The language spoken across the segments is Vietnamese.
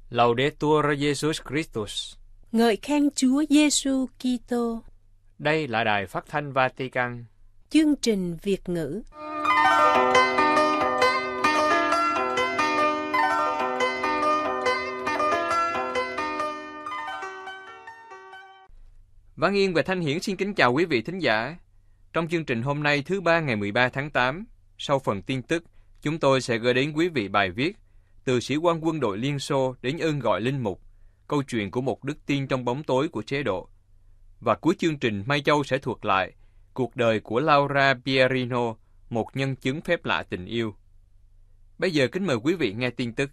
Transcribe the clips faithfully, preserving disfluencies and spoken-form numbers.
Laudetur Jesus Christus. Ngợi khen Chúa Giêsu Kitô. Đây là đài phát thanh Vatican. Chương trình Việt ngữ. Văn Yên và Thanh Hiển xin kính chào quý vị thính giả. Trong chương trình hôm nay thứ ba ngày mười ba tháng tám, sau phần tin tức, chúng tôi sẽ gửi đến quý vị bài viết Từ sĩ quan quân đội Liên Xô đến ơn gọi linh mục, câu chuyện của một đức tin trong bóng tối của chế độ. Và cuối chương trình, Mai Châu sẽ thuật lại cuộc đời của Laura Pierino, một nhân chứng phép lạ tình yêu. Bây giờ kính mời quý vị nghe tin tức.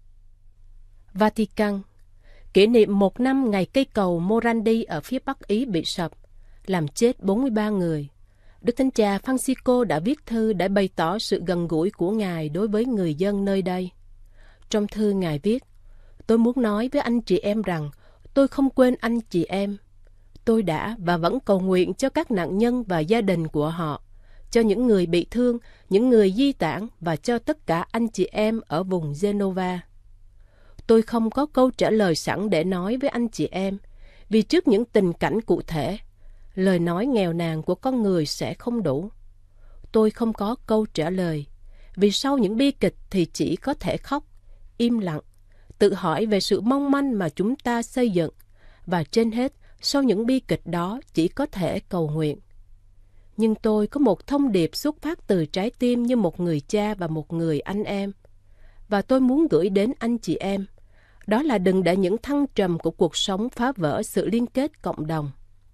Vatican. Kỷ niệm một năm ngày cây cầu Morandi ở phía Bắc Ý bị sập, làm chết bốn mươi ba người. Đức Thánh Cha Francisco đã viết thư để bày tỏ sự gần gũi của Ngài đối với người dân nơi đây. Trong thư Ngài viết, tôi muốn nói với anh chị em rằng tôi không quên anh chị em. Tôi đã và vẫn cầu nguyện cho các nạn nhân và gia đình của họ, cho những người bị thương, những người di tản và cho tất cả anh chị em ở vùng Genova. Tôi không có câu trả lời sẵn để nói với anh chị em, vì trước những tình cảnh cụ thể, lời nói nghèo nàn của con người sẽ không đủ. Tôi không có câu trả lời, vì sau những bi kịch thì chỉ có thể khóc, im lặng, tự hỏi về sự mong manh mà chúng ta xây dựng, và trên hết, sau những bi kịch đó chỉ có thể cầu nguyện. Nhưng tôi có một thông điệp xuất phát từ trái tim như một người cha và một người anh em, và tôi muốn gửi đến anh chị em. Đó là đừng để những thăng trầm của cuộc sống phá vỡ sự liên kết cộng đồng.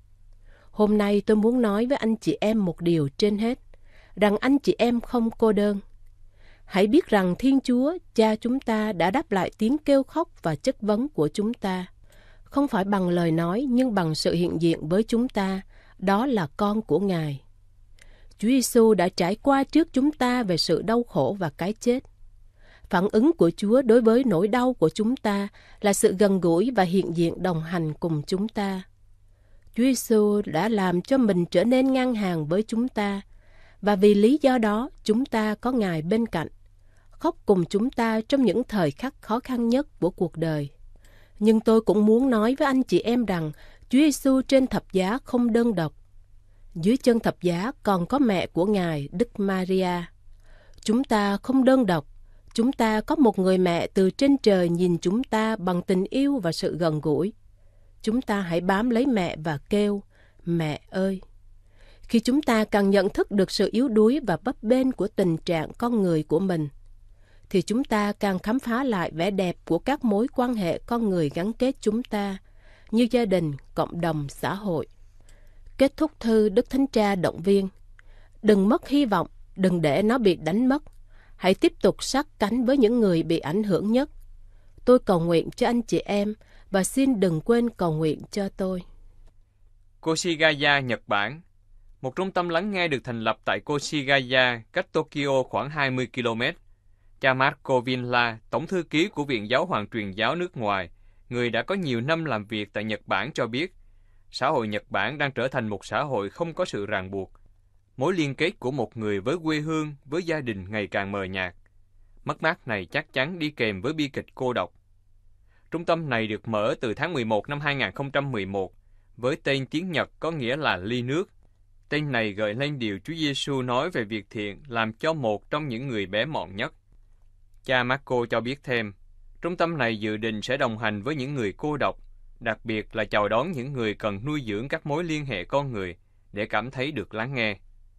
Hôm nay tôi muốn nói với anh chị em một điều trên hết, rằng anh chị em không cô đơn. Hãy biết rằng Thiên Chúa, Cha chúng ta đã đáp lại tiếng kêu khóc và chất vấn của chúng ta. Không phải bằng lời nói nhưng bằng sự hiện diện với chúng ta, đó là con của Ngài. Chúa Giêsu đã trải qua trước chúng ta về sự đau khổ và cái chết. Phản ứng của Chúa đối với nỗi đau của chúng ta là sự gần gũi và hiện diện đồng hành cùng chúng ta. Chúa Giêsu đã làm cho mình trở nên ngang hàng với chúng ta, và vì lý do đó chúng ta có Ngài bên cạnh, khóc cùng chúng ta trong những thời khắc khó khăn nhất của cuộc đời. Nhưng tôi cũng muốn nói với anh chị em rằng Chúa Giêsu trên thập giá không đơn độc. Dưới chân thập giá còn có mẹ của Ngài, Đức Maria. Chúng ta không đơn độc. Chúng ta có một người mẹ từ trên trời nhìn chúng ta bằng tình yêu và sự gần gũi. Chúng ta hãy bám lấy mẹ và kêu, mẹ ơi! Khi chúng ta càng nhận thức được sự yếu đuối và bấp bênh của tình trạng con người của mình, thì chúng ta càng khám phá lại vẻ đẹp của các mối quan hệ con người gắn kết chúng ta, như gia đình, cộng đồng, xã hội. Kết thúc thư, Đức Thánh Cha động viên, đừng mất hy vọng, đừng để nó bị đánh mất. Hãy tiếp tục sát cánh với những người bị ảnh hưởng nhất. Tôi cầu nguyện cho anh chị em và xin đừng quên cầu nguyện cho tôi. Koshigaya, Nhật Bản. Một trung tâm lắng nghe được thành lập tại Koshigaya, cách Tokyo khoảng hai mươi ki lô mét. Cha Marco Vinla, Tổng thư ký của Viện Giáo hoàng truyền giáo nước ngoài, người đã có nhiều năm làm việc tại Nhật Bản cho biết, xã hội Nhật Bản đang trở thành một xã hội không có sự ràng buộc. Mối liên kết của một người với quê hương, với gia đình ngày càng mờ nhạt. Mất mát này chắc chắn đi kèm với bi kịch cô độc. Trung tâm này được mở từ tháng mười một năm hai nghìn không trăm mười một, với tên tiếng Nhật có nghĩa là ly nước. Tên này gợi lên điều Chúa Giêsu nói về việc thiện làm cho một trong những người bé mọn nhất. Cha Marco cho biết thêm, trung tâm này dự định sẽ đồng hành với những người cô độc, đặc biệt là chào đón những người cần nuôi dưỡng các mối liên hệ con người để cảm thấy được lắng nghe.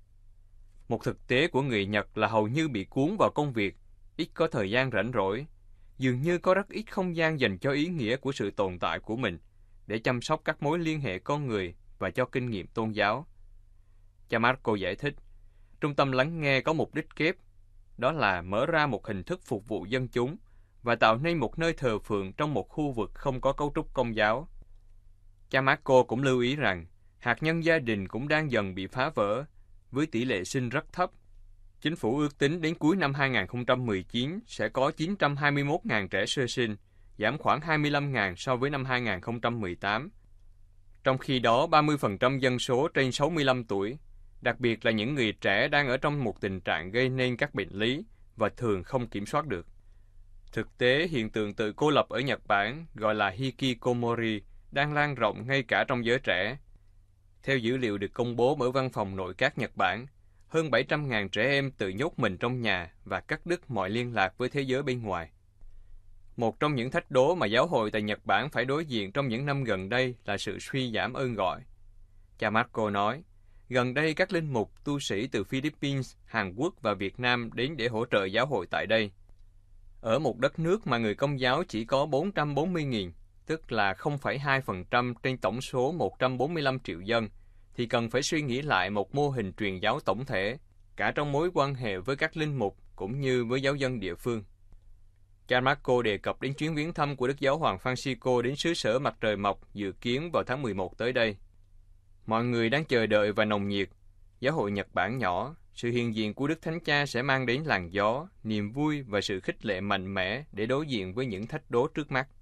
Một thực tế của người Nhật là hầu như bị cuốn vào công việc, ít có thời gian rảnh rỗi, dường như có rất ít không gian dành cho ý nghĩa của sự tồn tại của mình, để chăm sóc các mối liên hệ con người và cho kinh nghiệm tôn giáo. Cha Marco giải thích, trung tâm lắng nghe có mục đích kép, đó là mở ra một hình thức phục vụ dân chúng và tạo nên một nơi thờ phượng trong một khu vực không có cấu trúc công giáo. Cha Marco cũng lưu ý rằng, hạt nhân gia đình cũng đang dần bị phá vỡ, với tỷ lệ sinh rất thấp. Chính phủ ước tính đến cuối năm hai nghìn không trăm mười chín sẽ có chín trăm hai mươi mốt nghìn trẻ sơ sinh, giảm khoảng hai mươi lăm nghìn so với năm hai nghìn không trăm mười tám. Trong khi đó, ba mươi phần trăm dân số trên sáu mươi lăm tuổi, đặc biệt là những người trẻ đang ở trong một tình trạng gây nên các bệnh lý và thường không kiểm soát được. Thực tế, hiện tượng tự cô lập ở Nhật Bản gọi là hikikomori đang lan rộng ngay cả trong giới trẻ. Theo dữ liệu được công bố bởi Văn phòng Nội các Nhật Bản, hơn bảy trăm nghìn trẻ em tự nhốt mình trong nhà và cắt đứt mọi liên lạc với thế giới bên ngoài. Một trong những thách đố mà giáo hội tại Nhật Bản phải đối diện trong những năm gần đây là sự suy giảm ơn gọi. Cha Marco nói, gần đây các linh mục, tu sĩ từ Philippines, Hàn Quốc và Việt Nam đến để hỗ trợ giáo hội tại đây. Ở một đất nước mà người Công giáo chỉ có bốn trăm bốn mươi nghìn, tức là không phẩy hai phần trăm trên tổng số một trăm bốn mươi lăm triệu dân, thì cần phải suy nghĩ lại một mô hình truyền giáo tổng thể, cả trong mối quan hệ với các linh mục cũng như với giáo dân địa phương. Cha Marco đề cập đến chuyến viếng thăm của Đức Giáo hoàng Francisco đến xứ sở mặt trời mọc dự kiến vào tháng mười một tới đây. Mọi người đang chờ đợi và nồng nhiệt. Giáo hội Nhật Bản nhỏ, sự hiện diện của Đức Thánh Cha sẽ mang đến làn gió, niềm vui và sự khích lệ mạnh mẽ để đối diện với những thách đố trước mắt.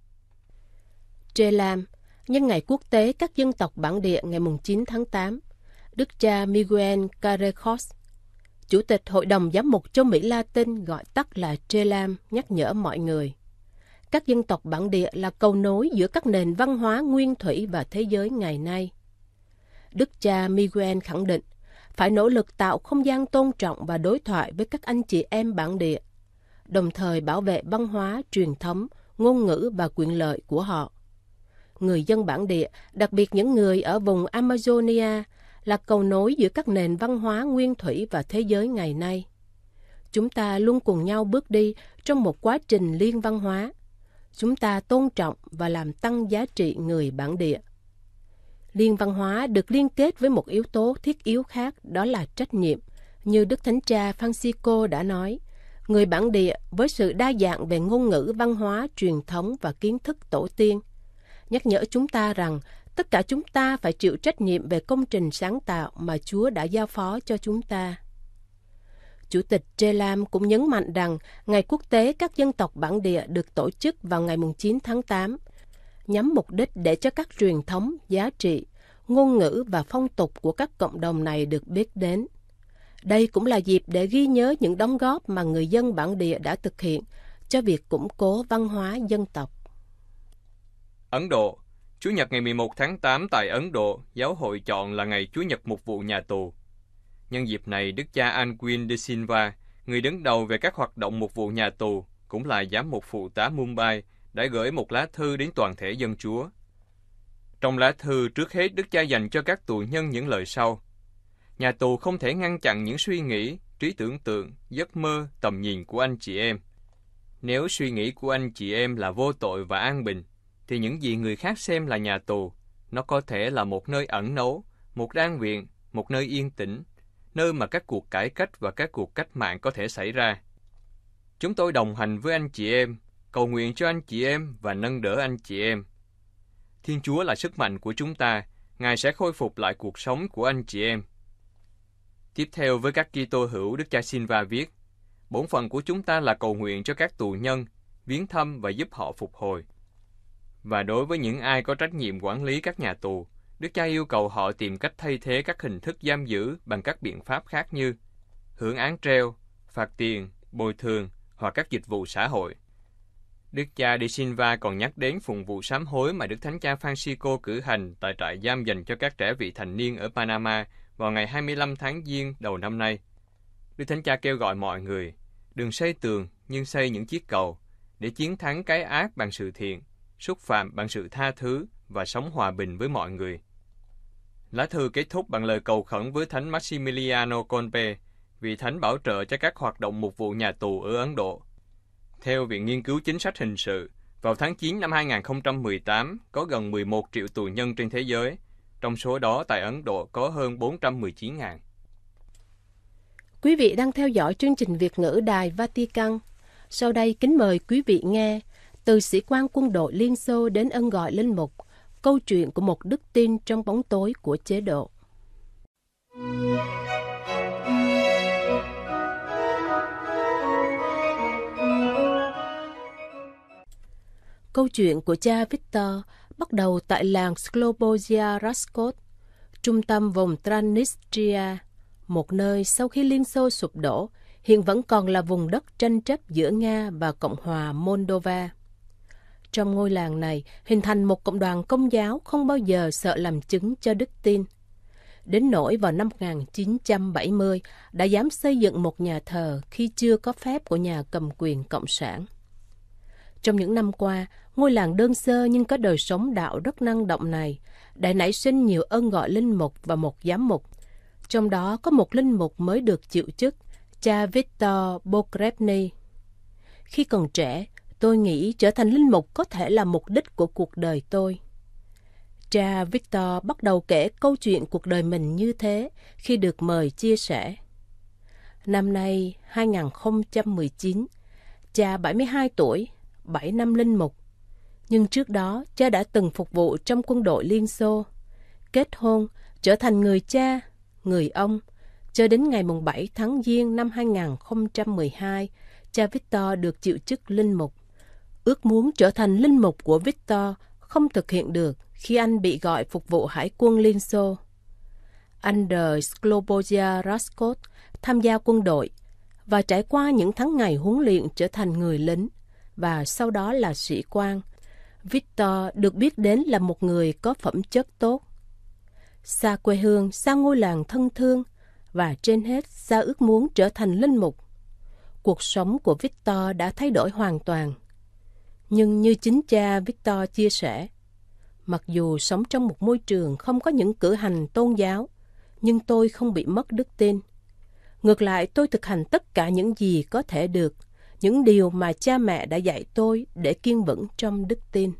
Trelam, nhân ngày quốc tế các dân tộc bản địa ngày chín tháng tám, Đức cha Miguel Carrejos, Chủ tịch Hội đồng Giám mục châu Mỹ Latin gọi tắt là Trelam, nhắc nhở mọi người. Các dân tộc bản địa là cầu nối giữa các nền văn hóa nguyên thủy và thế giới ngày nay. Đức cha Miguel khẳng định phải nỗ lực tạo không gian tôn trọng và đối thoại với các anh chị em bản địa, đồng thời bảo vệ văn hóa, truyền thống, ngôn ngữ và quyền lợi của họ. Người dân bản địa, đặc biệt những người ở vùng Amazonia, là cầu nối giữa các nền văn hóa nguyên thủy và thế giới ngày nay. Chúng ta luôn cùng nhau bước đi trong một quá trình liên văn hóa. Chúng ta tôn trọng và làm tăng giá trị người bản địa. Liên văn hóa được liên kết với một yếu tố thiết yếu khác, đó là trách nhiệm. Như Đức Thánh Cha Francisco đã nói, người bản địa với sự đa dạng về ngôn ngữ, văn hóa, truyền thống và kiến thức tổ tiên, nhắc nhở chúng ta rằng tất cả chúng ta phải chịu trách nhiệm về công trình sáng tạo mà Chúa đã giao phó cho chúng ta. Chủ tịch Trelam cũng nhấn mạnh rằng Ngày Quốc tế các dân tộc bản địa được tổ chức vào ngày chín tháng tám, nhắm mục đích để cho các truyền thống, giá trị, ngôn ngữ và phong tục của các cộng đồng này được biết đến. Đây cũng là dịp để ghi nhớ những đóng góp mà người dân bản địa đã thực hiện cho việc củng cố văn hóa dân tộc. Ấn Độ, Chủ nhật ngày mười một tháng tám tại Ấn Độ, giáo hội chọn là ngày Chủ nhật mục vụ nhà tù. Nhân dịp này, Đức cha Anquin de Silva, người đứng đầu về các hoạt động mục vụ nhà tù, cũng là giám mục phụ tá Mumbai, đã gửi một lá thư đến toàn thể dân Chúa. Trong lá thư, trước hết Đức cha dành cho các tù nhân những lời sau. Nhà tù không thể ngăn chặn những suy nghĩ, trí tưởng tượng, giấc mơ, tầm nhìn của anh chị em. Nếu suy nghĩ của anh chị em là vô tội và an bình, thì những gì người khác xem là nhà tù, nó có thể là một nơi ẩn náu, một đan viện, một nơi yên tĩnh, nơi mà các cuộc cải cách và các cuộc cách mạng có thể xảy ra. Chúng tôi đồng hành với anh chị em, cầu nguyện cho anh chị em và nâng đỡ anh chị em. Thiên Chúa là sức mạnh của chúng ta, Ngài sẽ khôi phục lại cuộc sống của anh chị em. Tiếp theo với các Kitô hữu, Đức cha Silva viết, bổn phận của chúng ta là cầu nguyện cho các tù nhân, viếng thăm và giúp họ phục hồi. Và đối với những ai có trách nhiệm quản lý các nhà tù, Đức cha yêu cầu họ tìm cách thay thế các hình thức giam giữ bằng các biện pháp khác như hưởng án treo, phạt tiền, bồi thường hoặc các dịch vụ xã hội. Đức cha De Silva còn nhắc đến phụng vụ sám hối mà Đức Thánh Cha Francisco cử hành tại trại giam dành cho các trẻ vị thành niên ở Panama vào ngày hai mươi lăm tháng Giêng đầu năm nay. Đức Thánh Cha kêu gọi mọi người, đừng xây tường nhưng xây những chiếc cầu, để chiến thắng cái ác bằng sự thiện, xúc phạm bằng sự tha thứ và sống hòa bình với mọi người. Lá thư kết thúc bằng lời cầu khẩn với Thánh Maximiliano Kolbe, vị thánh bảo trợ cho các hoạt động mục vụ nhà tù ở Ấn Độ. Theo Viện Nghiên cứu Chính sách Hình sự, vào tháng chín năm hai nghìn không trăm mười tám, có gần mười một triệu tù nhân trên thế giới, trong số đó tại Ấn Độ có hơn bốn trăm mười chín nghìn. Quý vị đang theo dõi chương trình Việt ngữ Đài Vatican. Sau đây kính mời quý vị nghe từ sĩ quan quân đội Liên Xô đến ân gọi linh mục, câu chuyện của một đức tin trong bóng tối của chế độ. Câu chuyện của cha Victor bắt đầu tại làng Slobozia Raskot, trung tâm vùng Transnistria, một nơi sau khi Liên Xô sụp đổ, hiện vẫn còn là vùng đất tranh chấp giữa Nga và Cộng hòa Moldova. Trong ngôi làng này hình thành một cộng đoàn Công giáo không bao giờ sợ làm chứng cho đức tin. Đến nỗi vào năm một nghìn chín trăm bảy mươi đã dám xây dựng một nhà thờ khi chưa có phép của nhà cầm quyền Cộng sản. Trong những năm qua, ngôi làng đơn sơ nhưng có đời sống đạo rất năng động này đã nảy sinh nhiều ơn gọi linh mục và một giám mục. Trong đó có một linh mục mới được chịu chức, cha Viktor Pogrebny. Khi còn trẻ, tôi nghĩ trở thành linh mục có thể là mục đích của cuộc đời tôi. Cha Viktor bắt đầu kể câu chuyện cuộc đời mình như thế khi được mời chia sẻ. Năm nay hai nghìn không trăm mười chín, cha bảy mươi hai tuổi, bảy năm linh mục. Nhưng trước đó, cha đã từng phục vụ trong quân đội Liên Xô, kết hôn, trở thành người cha, người ông. Cho đến ngày bảy tháng Giêng năm hai nghìn không trăm mười hai, cha Viktor được chịu chức linh mục. Ước muốn trở thành linh mục của Viktor không thực hiện được khi anh bị gọi phục vụ Hải quân Liên Xô. Under Sloboda Raskot tham gia quân đội và trải qua những tháng ngày huấn luyện trở thành người lính và sau đó là sĩ quan. Viktor được biết đến là một người có phẩm chất tốt. Xa quê hương, xa ngôi làng thân thương và trên hết xa ước muốn trở thành linh mục. Cuộc sống của Viktor đã thay đổi hoàn toàn. Nhưng như chính cha Viktor chia sẻ, mặc dù sống trong một môi trường không có những cử hành tôn giáo, nhưng tôi không bị mất đức tin. Ngược lại, tôi thực hành tất cả những gì có thể được, những điều mà cha mẹ đã dạy tôi để kiên vững trong đức tin.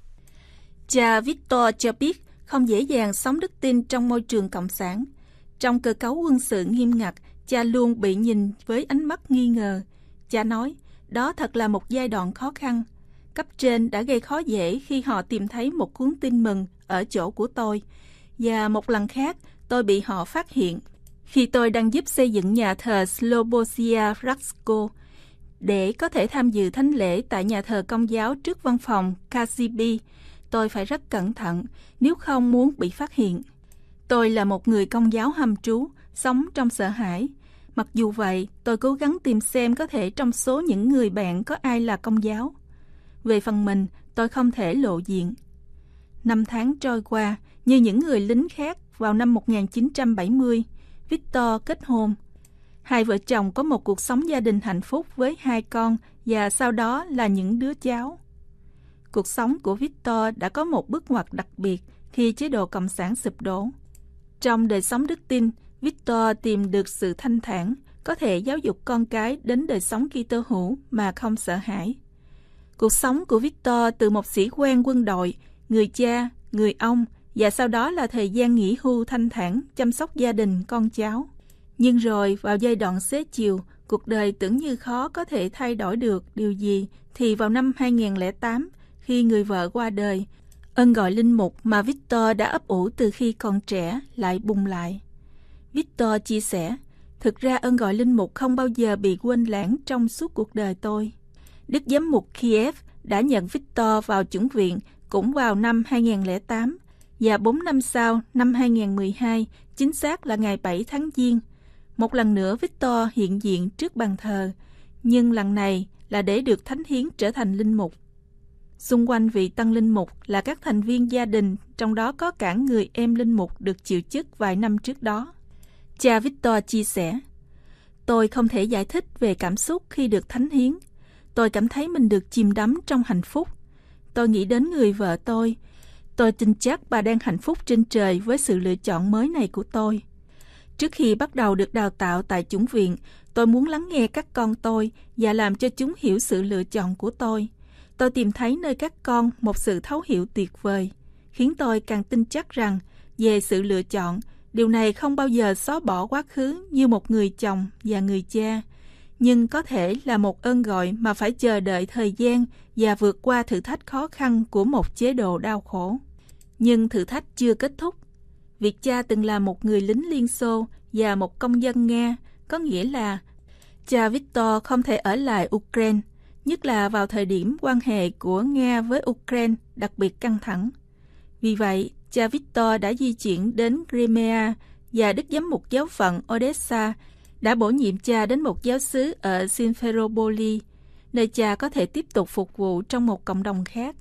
Cha Viktor cho biết không dễ dàng sống đức tin trong môi trường cộng sản. Trong cơ cấu quân sự nghiêm ngặt, cha luôn bị nhìn với ánh mắt nghi ngờ. Cha nói, đó thật là một giai đoạn khó khăn. Cấp trên đã gây khó dễ khi họ tìm thấy một cuốn tin mừng ở chỗ của tôi. Và một lần khác, tôi bị họ phát hiện. Khi tôi đang giúp xây dựng nhà thờ Sloboda Raskot, để có thể tham dự thánh lễ tại nhà thờ Công giáo trước văn phòng ca giê bê, tôi phải rất cẩn thận, nếu không muốn bị phát hiện. Tôi là một người Công giáo hầm trú, sống trong sợ hãi. Mặc dù vậy, tôi cố gắng tìm xem có thể trong số những người bạn có ai là Công giáo. Về phần mình, tôi không thể lộ diện. Năm tháng trôi qua, như những người lính khác, vào năm một nghìn chín trăm bảy mươi, Viktor kết hôn. Hai vợ chồng có một cuộc sống gia đình hạnh phúc với hai con và sau đó là những đứa cháu. Cuộc sống của Viktor đã có một bước ngoặt đặc biệt khi chế độ Cộng sản sụp đổ. Trong đời sống đức tin, Viktor tìm được sự thanh thản, có thể giáo dục con cái đến đời sống Kitô hữu mà không sợ hãi. Cuộc sống của Viktor từ một sĩ quan quân đội, người cha, người ông và sau đó là thời gian nghỉ hưu thanh thản chăm sóc gia đình, con cháu. Nhưng rồi vào giai đoạn xế chiều, cuộc đời tưởng như khó có thể thay đổi được điều gì, thì vào năm hai nghìn không trăm lẻ tám, khi người vợ qua đời, ơn gọi linh mục mà Viktor đã ấp ủ từ khi còn trẻ lại bùng lại. Viktor chia sẻ, thực ra ơn gọi linh mục không bao giờ bị quên lãng trong suốt cuộc đời tôi. Đức giám mục Kiev đã nhận Viktor vào chủng viện cũng vào năm hai nghìn không trăm lẻ tám, và bốn năm sau, năm hai nghìn không trăm mười hai, chính xác là ngày bảy tháng Giêng, một lần nữa Viktor hiện diện trước bàn thờ, nhưng lần này là để được thánh hiến trở thành linh mục. Xung quanh vị tân linh mục là các thành viên gia đình, trong đó có cả người em linh mục được chịu chức vài năm trước đó. Cha Viktor chia sẻ, tôi không thể giải thích về cảm xúc khi được thánh hiến. Tôi cảm thấy mình được chìm đắm trong hạnh phúc. Tôi nghĩ đến người vợ tôi. Tôi tin chắc bà đang hạnh phúc trên trời với sự lựa chọn mới này của tôi. Trước khi bắt đầu được đào tạo tại chủng viện, tôi muốn lắng nghe các con tôi và làm cho chúng hiểu sự lựa chọn của tôi. Tôi tìm thấy nơi các con một sự thấu hiểu tuyệt vời, khiến tôi càng tin chắc rằng về sự lựa chọn, điều này không bao giờ xóa bỏ quá khứ như một người chồng và người cha, nhưng có thể là một ơn gọi mà phải chờ đợi thời gian và vượt qua thử thách khó khăn của một chế độ đau khổ. Nhưng thử thách chưa kết thúc. Việc cha từng là một người lính Liên Xô và một công dân Nga, có nghĩa là cha Viktor không thể ở lại Ukraine, nhất là vào thời điểm quan hệ của Nga với Ukraine đặc biệt căng thẳng. Vì vậy, cha Viktor đã di chuyển đến Crimea và đức giám mục giáo phận Odessa đã bổ nhiệm cha đến một giáo xứ ở Simferopoli, nơi cha có thể tiếp tục phục vụ trong một cộng đồng khác.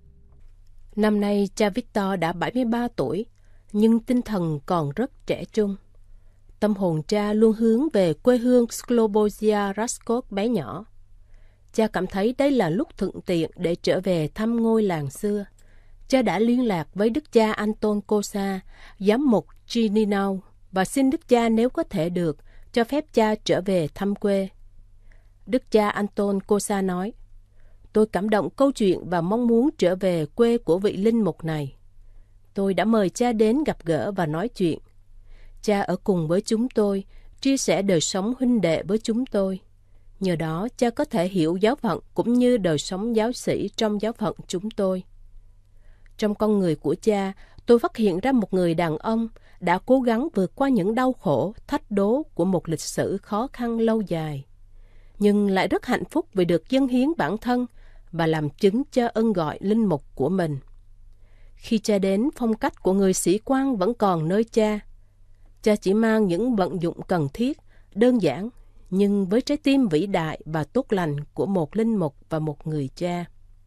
Năm nay cha Victor đã bảy mươi ba tuổi, nhưng tinh thần còn rất trẻ trung. Tâm hồn cha luôn hướng về quê hương Slobozia Raskot bé nhỏ. Cha cảm thấy đây là lúc thuận tiện để trở về thăm ngôi làng xưa. Cha đã liên lạc với đức cha Anton Kosa, giám mục Chininau, và xin đức cha nếu có thể được, cho phép cha trở về thăm quê. Đức cha Anton Kosa nói, tôi cảm động câu chuyện và mong muốn trở về quê của vị linh mục này. Tôi đã mời cha đến gặp gỡ và nói chuyện. Cha ở cùng với chúng tôi, chia sẻ đời sống huynh đệ với chúng tôi. Nhờ đó, cha có thể hiểu giáo phận cũng như đời sống giáo sĩ trong giáo phận chúng tôi. Trong con người của cha, tôi phát hiện ra một người đàn ông đã cố gắng vượt qua những đau khổ, thách đố của một lịch sử khó khăn lâu dài, nhưng lại rất hạnh phúc vì được dâng hiến bản thân và làm chứng cho ân gọi linh mục của mình. Khi cha đến, phong cách của người sĩ quan vẫn còn nơi cha. Cha chỉ mang những vận dụng cần thiết, đơn giản, nhưng với trái tim vĩ đại và tốt lành của một linh mục và một người cha.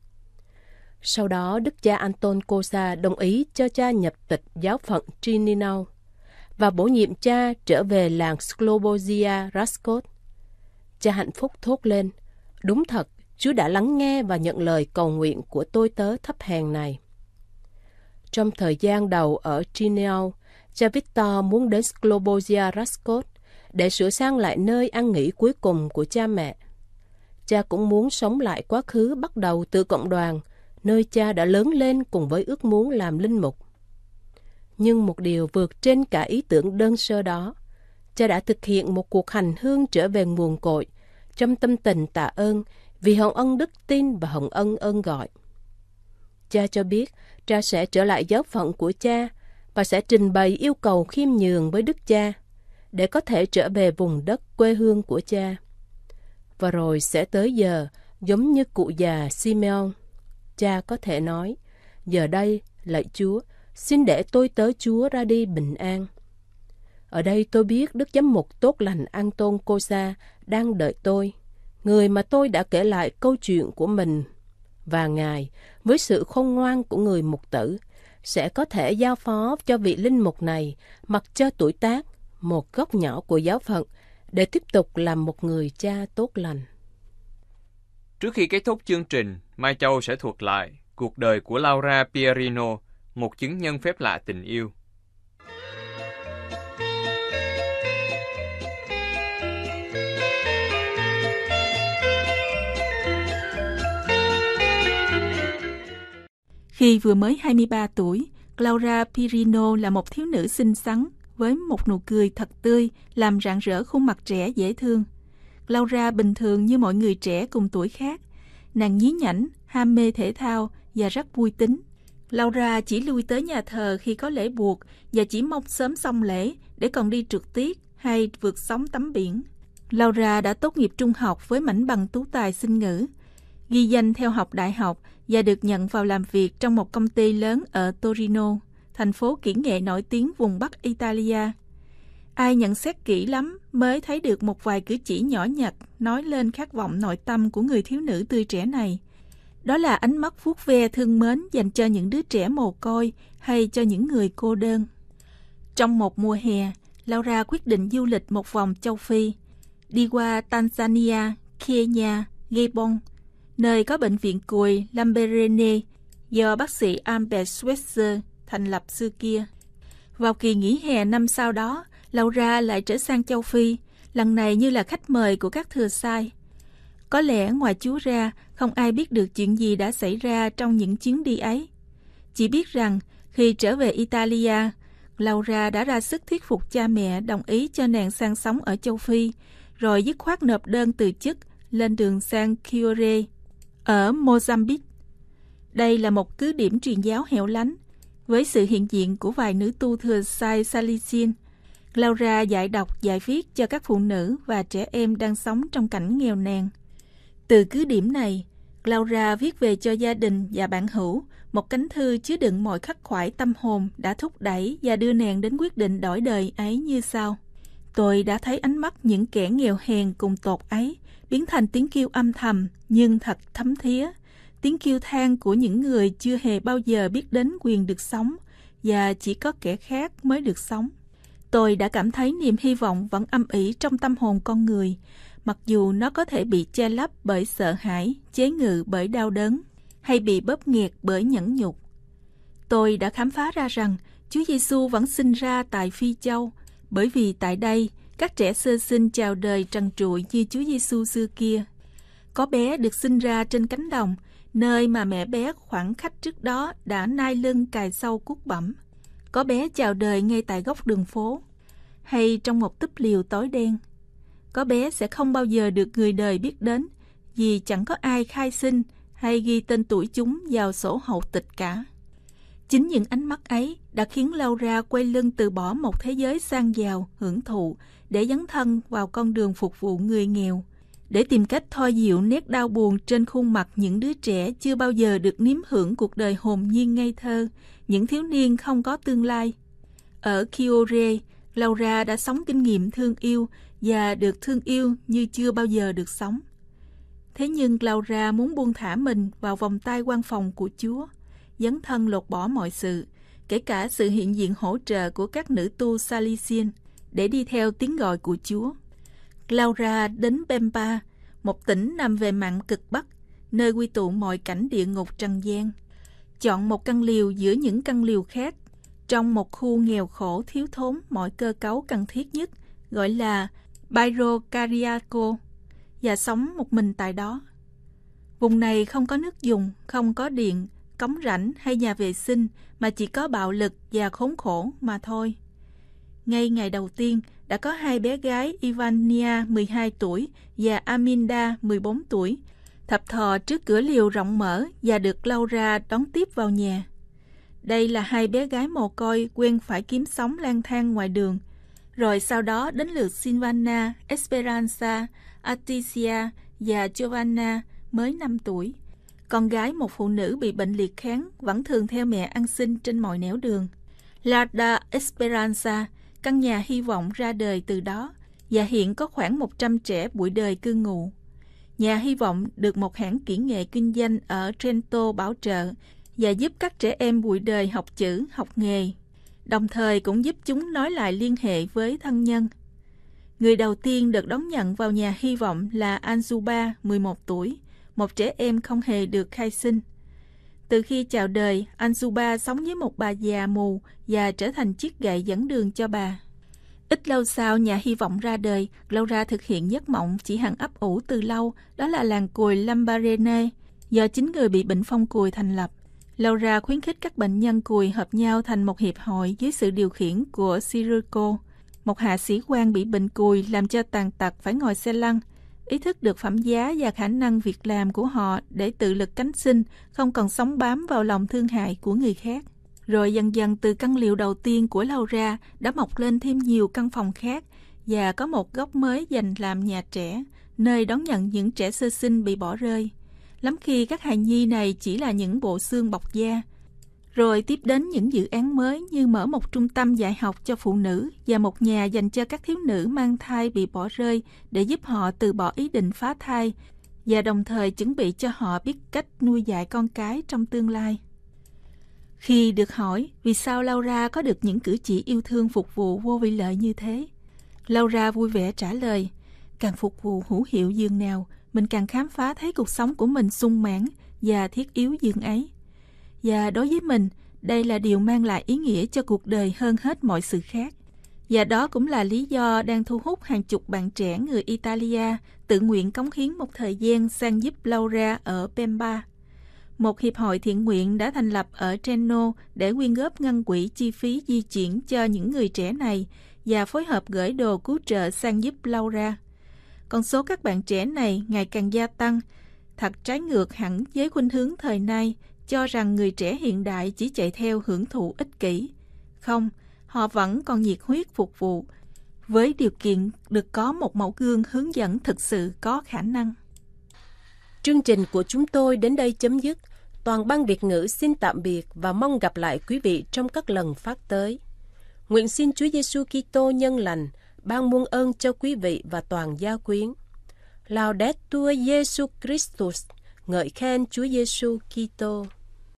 Sau đó, đức cha Anton Kosa đồng ý cho cha nhập tịch giáo phận Chininau và bổ nhiệm cha trở về làng Slobozia Raskot. Cha hạnh phúc thốt lên, đúng thật, Chúa đã lắng nghe và nhận lời cầu nguyện của tôi tớ thấp hèn này. Trong thời gian đầu ở Chininau, cha Victor muốn đến Slobozia Raskot để sửa sang lại nơi ăn nghỉ cuối cùng của cha mẹ. Cha cũng muốn sống lại quá khứ bắt đầu từ cộng đoàn, nơi cha đã lớn lên cùng với ước muốn làm linh mục. Nhưng một điều vượt trên cả ý tưởng đơn sơ đó, cha đã thực hiện một cuộc hành hương trở về nguồn cội, trong tâm tình tạ ơn vì hồng ân đức tin và hồng ân ơn gọi. Cha cho biết cha sẽ trở lại giáo phận của cha và sẽ trình bày yêu cầu khiêm nhường với đức cha để có thể trở về vùng đất quê hương của cha. Và rồi sẽ tới giờ, giống như cụ già Simeon, cha có thể nói, giờ đây, lạy Chúa, xin để tôi tớ Chúa ra đi bình an. Ở đây tôi biết Đức Giám mục tốt lành Anton Kosa đang đợi tôi, người mà tôi đã kể lại câu chuyện của mình, và Ngài, với sự khôn ngoan của người mục tử, sẽ có thể giao phó cho vị linh mục này, mặc cho tuổi tác, một góc nhỏ của giáo phận, để tiếp tục làm một người cha tốt lành. Trước khi kết thúc chương trình, Mai Châu sẽ thuật lại cuộc đời của Laura Pierino, một chứng nhân phép lạ tình yêu. Khi vừa mới hai mươi ba tuổi, Laura Pierino là một thiếu nữ xinh xắn với một nụ cười thật tươi, làm rạng rỡ khuôn mặt trẻ dễ thương. Laura bình thường như mọi người trẻ cùng tuổi khác. Nàng nhí nhảnh, ham mê thể thao và rất vui tính. Laura chỉ lui tới nhà thờ khi có lễ buộc và chỉ mong sớm xong lễ để còn đi trượt tuyết hay vượt sóng tắm biển. Laura đã tốt nghiệp trung học với mảnh bằng tú tài sinh ngữ, ghi danh theo học đại học và được nhận vào làm việc trong một công ty lớn ở Torino, thành phố kỹ nghệ nổi tiếng vùng Bắc Italia. Ai nhận xét kỹ lắm mới thấy được một vài cử chỉ nhỏ nhặt nói lên khát vọng nội tâm của người thiếu nữ tươi trẻ này. Đó là ánh mắt vuốt ve thương mến dành cho những đứa trẻ mồ côi hay cho những người cô đơn. Trong một mùa hè, Laura quyết định du lịch một vòng châu Phi, đi qua Tanzania, Kenya, Gabon, nơi có bệnh viện cùi Lamberene do bác sĩ Albert Schweitzer thành lập xưa kia. Vào kỳ nghỉ hè năm sau đó, Laura lại trở sang châu Phi, lần này như là khách mời của các thừa sai. Có lẽ ngoài Chúa ra, không ai biết được chuyện gì đã xảy ra trong những chuyến đi ấy. Chỉ biết rằng, khi trở về Italia, Laura đã ra sức thuyết phục cha mẹ đồng ý cho nàng sang sống ở châu Phi, rồi dứt khoát nộp đơn từ chức lên đường sang Kiore, ở Mozambique. Đây là một cứ điểm truyền giáo hẻo lánh, với sự hiện diện của vài nữ tu thừa sai Salesian. Laura dạy đọc, dạy viết cho các phụ nữ và trẻ em đang sống trong cảnh nghèo nàn. Từ cứ điểm này, Laura viết về cho gia đình và bạn hữu một cánh thư chứa đựng mọi khắc khoải tâm hồn đã thúc đẩy và đưa nàng đến quyết định đổi đời ấy như sau. Tôi đã thấy ánh mắt những kẻ nghèo hèn cùng tột ấy biến thành tiếng kêu âm thầm nhưng thật thấm thía, tiếng kêu than của những người chưa hề bao giờ biết đến quyền được sống và chỉ có kẻ khác mới được sống. Tôi đã cảm thấy niềm hy vọng vẫn âm ỉ trong tâm hồn con người, mặc dù nó có thể bị che lấp bởi sợ hãi, chế ngự bởi đau đớn, hay bị bóp nghẹt bởi nhẫn nhục. Tôi đã khám phá ra rằng Chúa Giêsu vẫn sinh ra tại Phi Châu, bởi vì tại đây các trẻ sơ sinh chào đời trần trụi như Chúa Giêsu xưa kia. Có bé được sinh ra trên cánh đồng, nơi mà mẹ bé khoảng khắc trước đó đã nai lưng cài sâu cuốc bẩm. Có bé chào đời ngay tại góc đường phố, hay trong một túp liều tối đen. Có bé sẽ không bao giờ được người đời biết đến, vì chẳng có ai khai sinh hay ghi tên tuổi chúng vào sổ hậu tịch cả. Chính những ánh mắt ấy đã khiến Laura quay lưng từ bỏ một thế giới sang giàu, hưởng thụ để dấn thân vào con đường phục vụ người nghèo, để tìm cách thoa dịu nét đau buồn trên khuôn mặt những đứa trẻ chưa bao giờ được nếm hưởng cuộc đời hồn nhiên ngây thơ, những thiếu niên không có tương lai. Ở Kiore, Laura đã sống kinh nghiệm thương yêu và được thương yêu như chưa bao giờ được sống. Thế nhưng Laura muốn buông thả mình vào vòng tay quan phòng của Chúa, dấn thân lột bỏ mọi sự, kể cả sự hiện diện hỗ trợ của các nữ tu Salesian, để đi theo tiếng gọi của Chúa. Laura đến Pemba, một tỉnh nằm về mạn cực Bắc, nơi quy tụ mọi cảnh địa ngục trần gian. Chọn một căn liều giữa những căn liều khác, trong một khu nghèo khổ thiếu thốn mọi cơ cấu cần thiết nhất, gọi là Bairro Cariaco, và sống một mình tại đó. Vùng này không có nước dùng, không có điện, cống rãnh hay nhà vệ sinh, mà chỉ có bạo lực và khốn khổ mà thôi. Ngay ngày đầu tiên, đã có hai bé gái Ivania mười hai tuổi và Aminda mười bốn tuổi thập thò trước cửa liều rộng mở và được Laura đón tiếp vào nhà. Đây là hai bé gái mồ côi quen phải kiếm sống lang thang ngoài đường. Rồi sau đó đến lượt Silvana, Esperanza, Articia và Giovanna mới năm tuổi. Con gái một phụ nữ bị bệnh liệt kháng vẫn thường theo mẹ ăn xin trên mọi nẻo đường. Larda Esperanza, căn nhà hy vọng ra đời từ đó, và hiện có khoảng một trăm trẻ bụi đời cư ngụ. Nhà hy vọng được một hãng kỹ nghệ kinh doanh ở Trento bảo trợ và giúp các trẻ em bụi đời học chữ, học nghề, đồng thời cũng giúp chúng nối lại liên hệ với thân nhân. Người đầu tiên được đón nhận vào nhà hy vọng là Anzuba, mười một tuổi, một trẻ em không hề được khai sinh. Từ khi chào đời, Anzuba sống với một bà già mù và trở thành chiếc gậy dẫn đường cho bà. Ít lâu sau nhà hy vọng ra đời, Laura thực hiện giấc mộng chỉ hằng ấp ủ từ lâu, đó là làng cùi Lambarene, do chính người bị bệnh phong cùi thành lập. Laura khuyến khích các bệnh nhân cùi hợp nhau thành một hiệp hội dưới sự điều khiển của Sirico, một hạ sĩ quan bị bệnh cùi làm cho tàn tật phải ngồi xe lăn, ý thức được phẩm giá và khả năng việc làm của họ để tự lực cánh sinh, không còn sống bám vào lòng thương hại của người khác. Rồi dần dần từ căn liều đầu tiên của Laura đã mọc lên thêm nhiều căn phòng khác, và có một góc mới dành làm nhà trẻ, nơi đón nhận những trẻ sơ sinh bị bỏ rơi. Lắm khi các hài nhi này chỉ là những bộ xương bọc da. Rồi tiếp đến những dự án mới như mở một trung tâm dạy học cho phụ nữ và một nhà dành cho các thiếu nữ mang thai bị bỏ rơi để giúp họ từ bỏ ý định phá thai và đồng thời chuẩn bị cho họ biết cách nuôi dạy con cái trong tương lai. Khi được hỏi vì sao Laura có được những cử chỉ yêu thương phục vụ vô vị lợi như thế, Laura vui vẻ trả lời, càng phục vụ hữu hiệu dường nào, mình càng khám phá thấy cuộc sống của mình sung mãn và thiết yếu dường ấy. Và đối với mình, đây là điều mang lại ý nghĩa cho cuộc đời hơn hết mọi sự khác. Và đó cũng là lý do đang thu hút hàng chục bạn trẻ người Italia tự nguyện cống hiến một thời gian sang giúp Laura ở Pemba. Một hiệp hội thiện nguyện đã thành lập ở Treno để quyên góp ngân quỹ chi phí di chuyển cho những người trẻ này và phối hợp gửi đồ cứu trợ sang giúp Laura. Con số các bạn trẻ này ngày càng gia tăng, thật trái ngược hẳn với khuynh hướng thời nay cho rằng người trẻ hiện đại chỉ chạy theo hưởng thụ ích kỷ. Không, họ vẫn còn nhiệt huyết phục vụ, với điều kiện được có một mẫu gương hướng dẫn thực sự có khả năng. Chương trình của chúng tôi đến đây chấm dứt. Toàn ban Việt ngữ xin tạm biệt và mong gặp lại quý vị trong các lần phát tới. Nguyện xin Chúa Giêsu Kitô nhân lành ban muôn ơn cho quý vị và toàn gia quyến. Laudetur Jesus Christus, ngợi khen Chúa Giêsu Kitô.